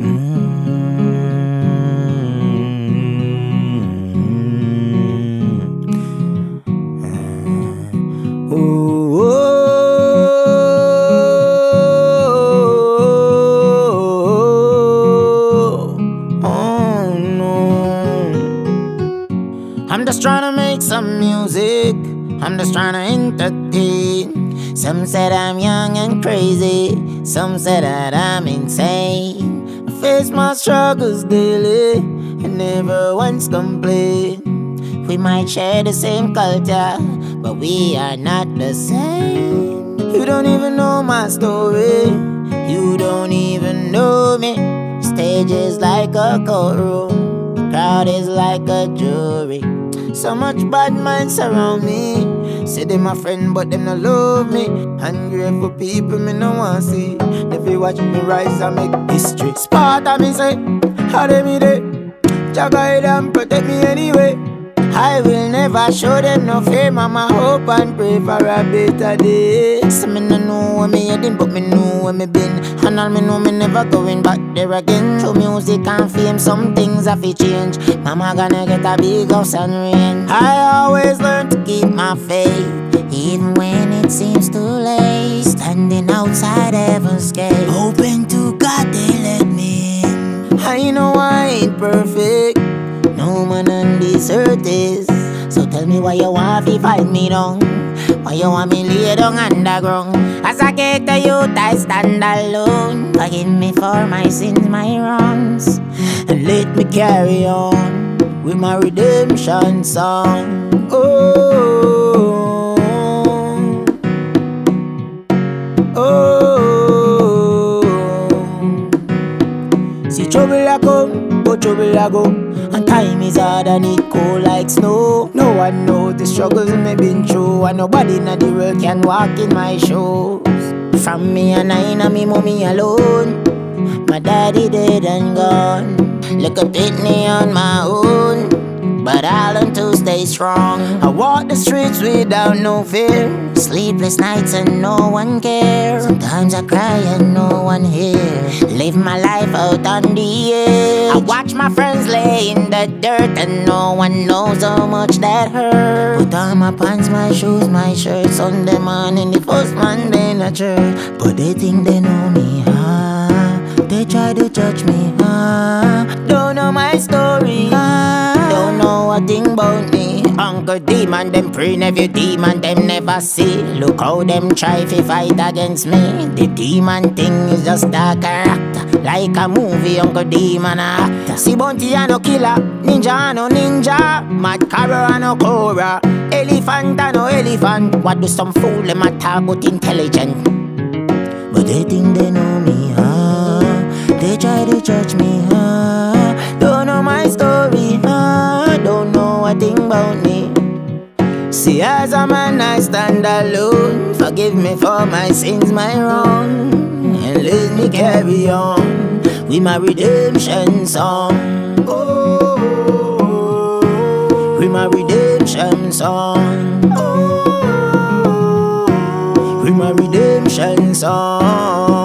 I'm just trying to make some music, I'm just trying to entertain. Some said I'm young and crazy, some said that I'm insane. I face my struggles daily and never once complain. We might share the same culture, but we are not the same. You don't even know my story, you don't even know me. Stage is like a courtroom, the crowd is like a jury. So much bad minds surround me, say they my friend but them not love me. Ungrateful people me no want see, if you watch me rise and make history. Sparta me say, how they me there, Jah guide and protect me anyway. I will never show them no fear, mama hope and pray for a better day. So me no know where me heading, but me know where me been. And all me know me never going back there again. Through music and fame, some things have to change. Mama gonna get a big house and rain. I always learn to keep my faith, even when it seems too late. Standing outside heaven's gate, hoping to God they let me in. I know I ain't perfect, no man on this earth is. So tell me why you want to fight me down, why you want me lay down underground. As I get the youth I stand alone. Forgive me for my sins, my wrongs, and let me carry on with my redemption song. Oh, oh, see trouble I come, but trouble I go, and time is hard and it cold like snow. No one knows the struggles me been through, and nobody in the world can walk in my shoes. From me and I and me mommy alone, my daddy dead and gone. Look up at me on my own, but I learned to stay strong. I walk the streets without no fear, sleepless nights and no one cares. Sometimes I cry and no one here, live my life out on the edge. I watch my friends lay in the dirt and no one knows how much that hurt. Put on my pants, my shoes, my shirt, Sunday morning the first Monday in the church. But they think they know me, they try to judge me, don't know my story, don't know a thing about me. Uncle demon, them pray, nephew demon, them never see. Look how them try to fight against me. The demon thing is just a character, like a movie, Uncle Demon actor. See Bounty and no killer, ninja and no ninja, mad carrot and no cobra, elephant and no elephant. What do some fool them a talk about intelligent? But they think they know me, they try to judge me, don't know my story, don't know a thing about me. See, as a man I stand alone. Forgive me for my sins, my wrong, and let me carry on with my redemption song. Oh, with my redemption song. Oh, with my redemption song.